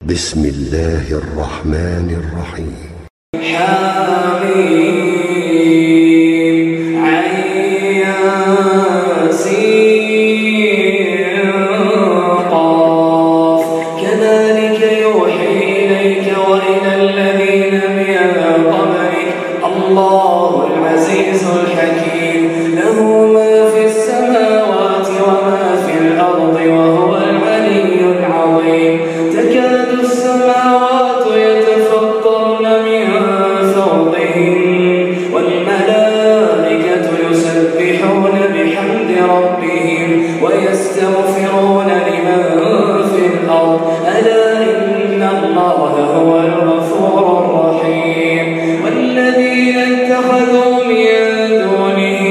بسم الله الرحمن الرحيم. حميم عين سين قاف كذلك يوحي إليك وإلى الذين من قبلك الله العزيز الحكيم له ما في السماوات وما في الأرض وهو العلي العظيم تكاد السماوات يتفطرن من فوقهن والملائكة يسبحون بحمد ربهم ويستغفرون لمن في الأرض ألا إن الله هو الغفور الرحيم والذين اتخذوا من دونه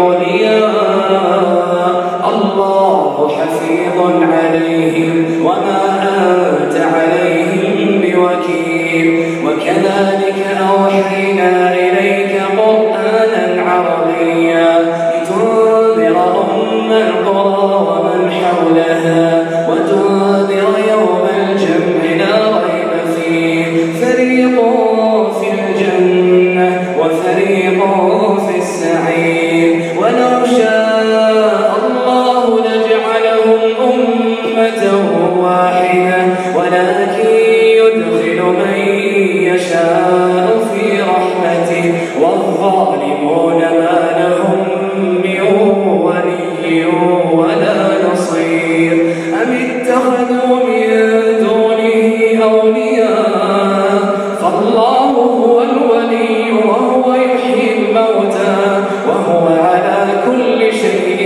أولياء الله حفيظ عليهم وما أنت عليهم بوكيل وكذلك أوحينا إليك قرآنا عربيا لتنذر أم القرى ومن حولها وتنذر يوم الجمع لا ريب فيه فريق في الجنة وفريق في السعير ولو شاء الله لجعلهم أمة واحدة ولكن يدخل من يشاء في رحمته والظالمون ما لهم من ولي ولا نصير أم اتخذوا من دونه أولياء فالله هو الولي وهو يحيي الموتى وهو على كل شيء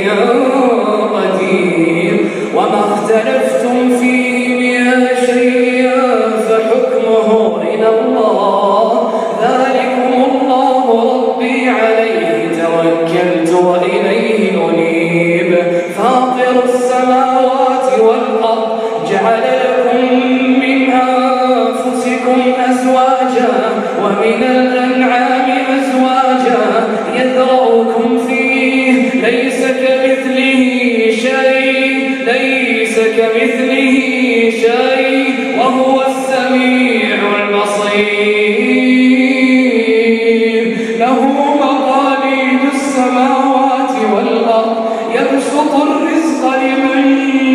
قدير وما اختلفتم فيه من شيء فحكمه إلى الله ذلكم الله ربي عليه توكلت وإليه أنيب فاطر السماوات والأرض جعل لكم من أنفسكم أزواجا ومن الأنعام أزواجا يذرؤكم فيه ليس كمثله شيء وهو السميع البصير له مقاليد السماوات والأرض يبسط الرزق لمن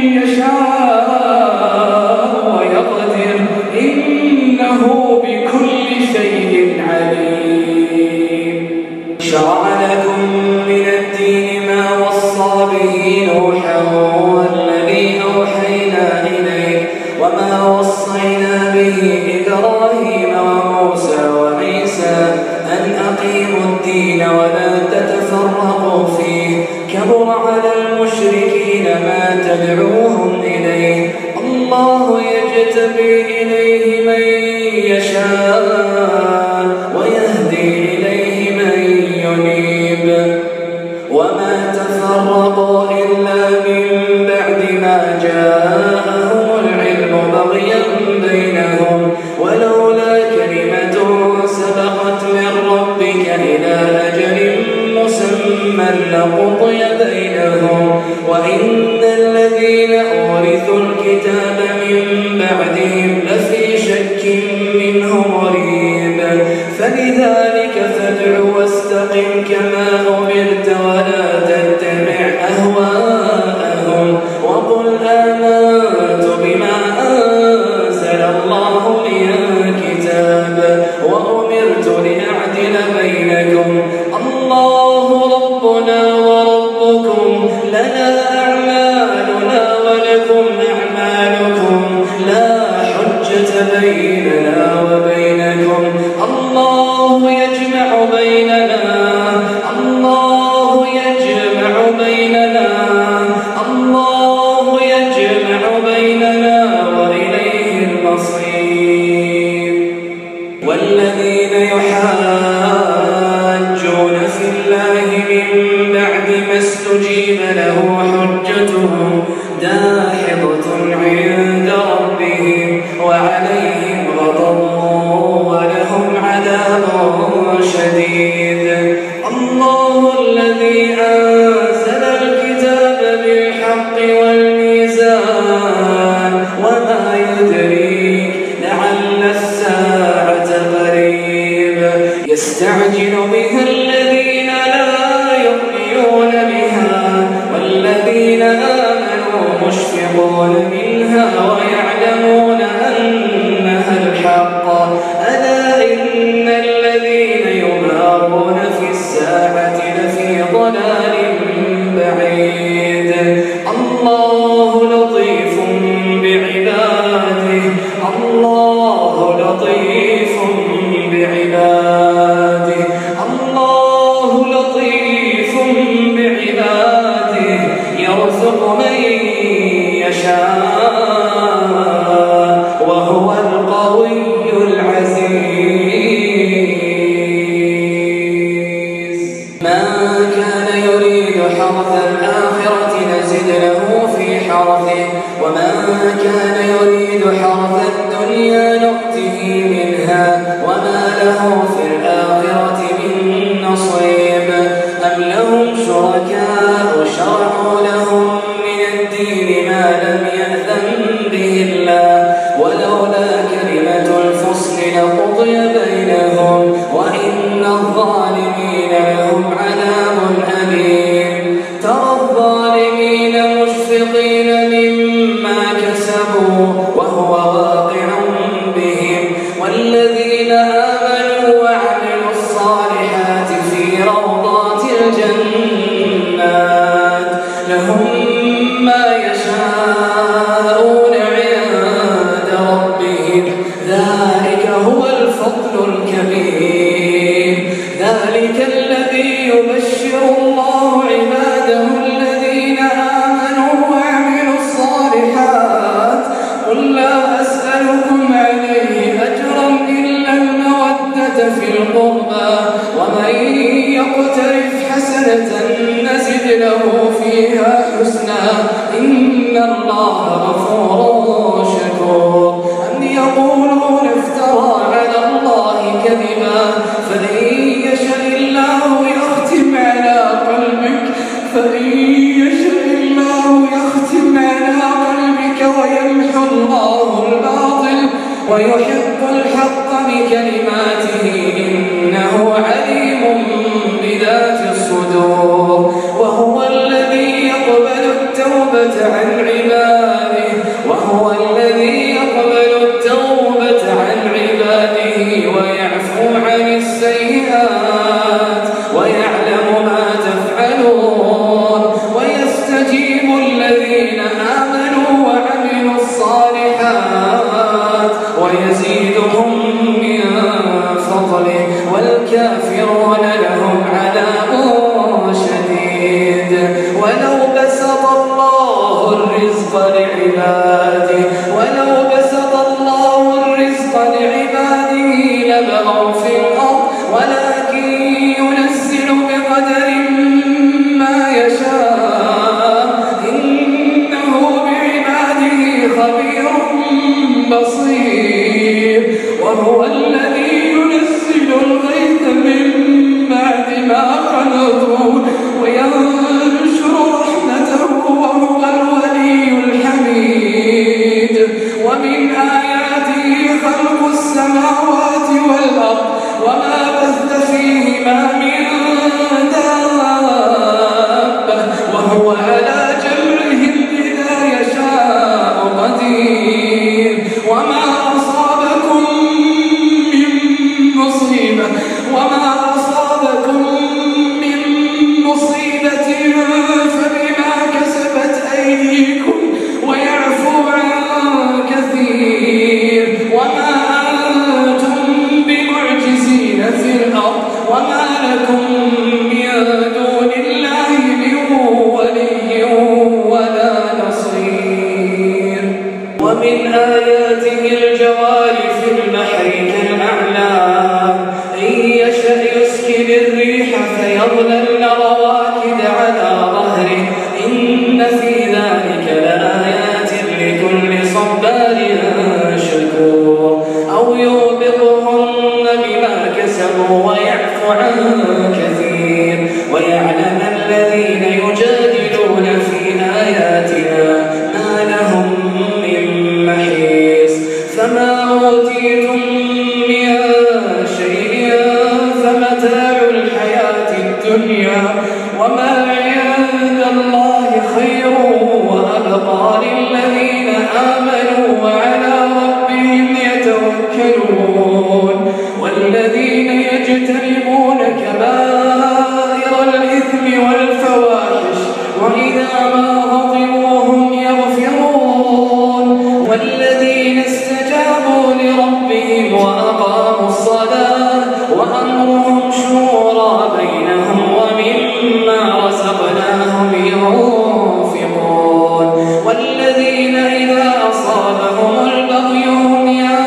يشاء ويقدر إنه بكل شيء عليم شرع لكم من الدين ما وصى به نوحا والذي أوحينا إليك وما وصينا به إبراهيم وموسى وعيسى أن أقيموا الدين ولا تتفرقوا فيه كبر على المشركين ما تدعوهم إليه الله يجتبي إليه من يشاء ويهدي إليه من ينيب وما تفرقوا إلا من بعد ما جاءهم العلم بغيا بينهم ولولا كلمة سبقت من ربك إلى أجل مسمى لقضي بينهم وإن الذين أورثوا الكتاب من بعدهم لفي شك منه مريب فلذلك فادع واستقم كما أمرت ولا تتبع أهواءهم وقل آمنت بما أنزل الله من كتاب وأمرت لأعدل بينكم الله ربنا وربكم لنا أعمالنا ولكم أعمالكم لا حجة بيننا وبينكم الله يجمع بيننا وإليه المصير والذين يحاجون في الله من بعد ما استجيب له حجتهم داحضة عند ربهم وعليهم غضب ولهم عذاب شديد الله الذي أنزل الكتاب بالحق والميزان وما يدريك يستعجل بها الذين لا يؤمنون بها والذين آمنوا مشفقون منها ويعلمون أنها الحق ألا إن الذين يمارون في الساعة لفي ضلال بعيد الله لطيف بعباده الله لطيف بعباده الله لطيف بعباده يرزق من يشاء وهو القوي العزيز من كان يريد حرث الآخرة نزد له في حرثه ومن كان يريد حرث الدنيا نؤته منها وما له في الآخرة من نصيب أم لهم شركاء شرعوا لهم من الدين ما لم يأذن به الله ولولا كلمة الفصل لقضي بينهم وإن الظالمين لهم عذاب أليم ترى الظالمين مشفقين مما كسبوا وهو واقع بهم والذين آمنوا وعملوا الصالحات في روضات الجنات لهم ما يشاءون عند ربهم ذلك هو الفضل الكبير ذلك الذي يبشر الله عباده الذين آمنوا وعملوا الصالحات قل لا أسألكم عليه أجرا إلا المودة في القربى ومن يقترف حسنة نزد له فيها حسنا إن الله غفور شكور أم يقولون افترى على الله كذبا فإن يشاء الله يختم على قلبك ويمحو الله الباطل ويحق الحق بكلماته إنه عليم بذات الصدور وهو الذي يقبل التوبة عن عباده ويعفو عن السيئات ويعلم ما تفعلون ويستجيب الذين آمنوا وعملوا الصالحات ويزيدهم من فضله والكافرون لهم عذاب شديد ولو بسط الله الرزق لعباده لبغوا في الأرض ولكن ينزل بقدر ما يشاء إنه بعباده خبير بصير وهو الذي ينزل الغيث من بعد ما قنطوا وينشر رحمته وهو الولي الحميد ومن آياته خلق السماوات والأرض وما بث فيهما من دابة وهو على جمعهم إذا يشاء قدير وما أصابكم من مصيبة فبما كسبت أيديكم ويعفو عن كثير وما أنتم بمعجزين في الأرض وما لكم من دون الله من ولي ولا نصير ومن آياته الجوار في البحر كالأعلام إن يشأ يسكن الريح فيظللن رواكد على ظهره إن في ذلك لآيات لكل صبار شكور أو يوبقهن بما كسبوا ويعفو عن كثير ويعلم الذين يجادلون في آياتنا ما لهم من محيص فما أوتيتم من شيء فمن الدنيا وما عند الله خير وأبقى للذين آمنوا وعلى ربهم يتوكلون والذين يجتنبون كبائر الإثم والفواحش وإذا ما غضبوا هم يغفرون والذين استجابوا لربهم وأقاموا الصلاة وأمرهم شورى بينهم ومما رزقناهم ينفقون والذين إذا أصابهم البغي هم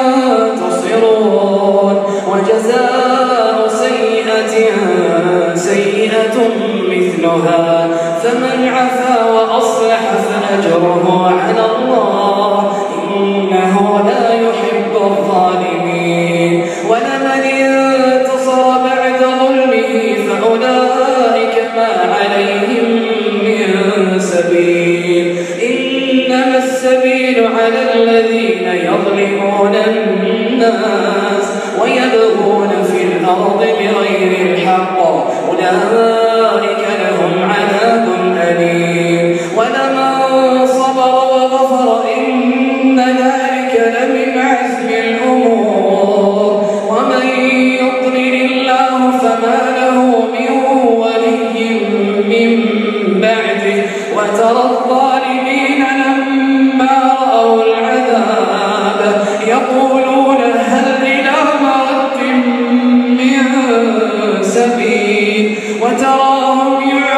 ينتصرون وجزاء سيئة سيئة مثلها فمن عفا وأصلح فأجره على الله إنه لا يحب الظالمين ولمن انتصر بعد ظلمه فأولئك ما عليهم من سبيل إنما السبيل على الذين يظلمون الناس ويبغون في الأرض بغير الحق أولئك لهم عذاب أليم ولمن صبر وغفر إن ذلك لمن عزم الأمور ومن يضلل الله فما له من ولي من بعده وترى الظالمين لما رأوا العذاب يقولون هل إلى مرد من سبيل وتراهم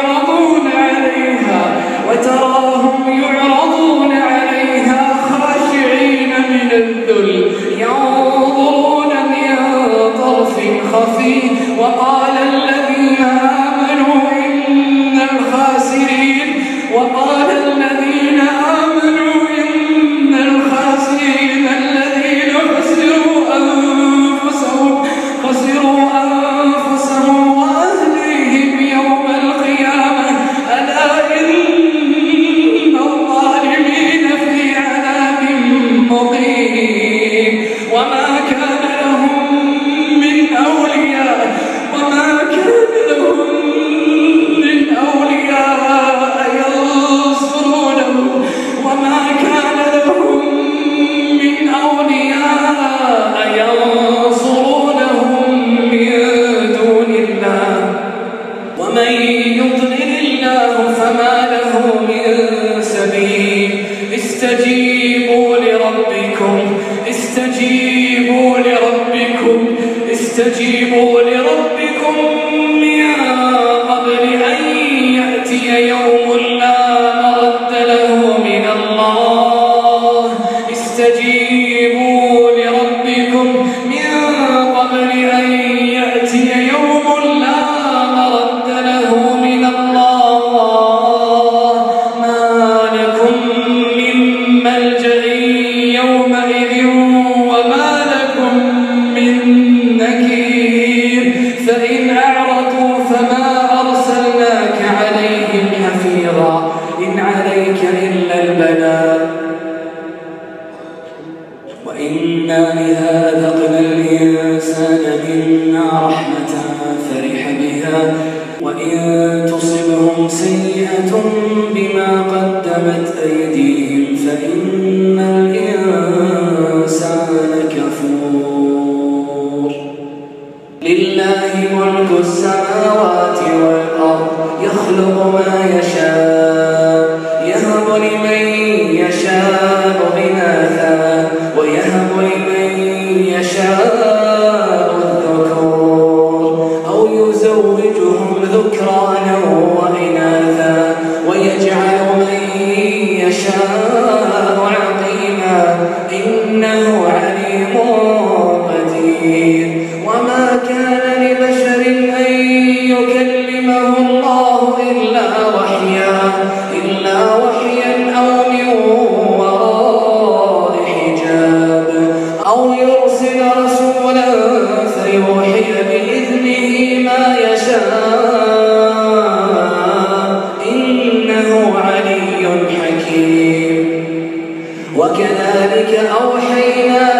يعرضون عليها خاشعين من الذل ينظرون من طرف خفي وقال الذين آمنوا إن الخاسرين الذين خسروا أنفسهم وأهليهم يوم القيامة ألا إن الظالمين في عذاب مقيم وما كان لهم من أولياء ينصرونهم من دون الله ومن يضلل الله فما له من سبيل استجيبوا لربكم من قبل أن يأتي يوم لا مرد له من الله استجيبوا لربكم من قبل أن يأتي يوم لا مرد له من الله ما لكم من ملجأ يومئذ وما لكم من نكير فإن أعرضوا فما أرسلناك عليهم حفيظا إن عليك إلا البلاغ وإنا إذا أذقنا الإنسان منا رحمة فرح بها وإن تصبهم سيئة بما قدمت أيديهم فإن الإنسان كفور لله ملك السماوات والأرض يخلق ما يشاء يهب لمن يشاء إناثا ويهب لمن يشاء الذكور أو يزوجهم ذكرانا وإناثا ويجعل من يشاء عقيما إنه عليم قدير وما كان لبشر أن يكلمه الله إلا وحيا أو من وراء حجاب أو يرسل رسولا فيوحي بإذنه ما يشاء إنه علي حكيم وكذلك أوحينا